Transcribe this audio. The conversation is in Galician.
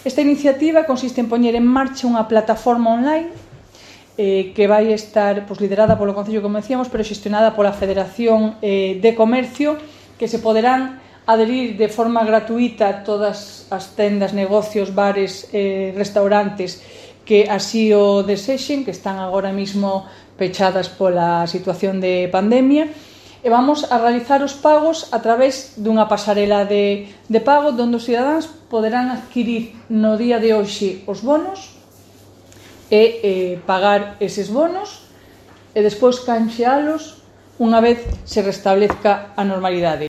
Esta iniciativa consiste en poñer en marcha unha plataforma online que vai estar liderada polo Concello, como decíamos, pero xestionada pola Federación de Comercio, que se poderán adherir de forma gratuita a todas as tendas, negocios, bares, restaurantes que así o desexen, que están agora mismo pechadas pola situación de pandemia, e vamos a realizar os pagos a través dunha pasarela de pago onde os cidadáns poderán adquirir no día de hoxe os bonos e pagar eses bonos e despois canxealos unha vez se restablezca a normalidade.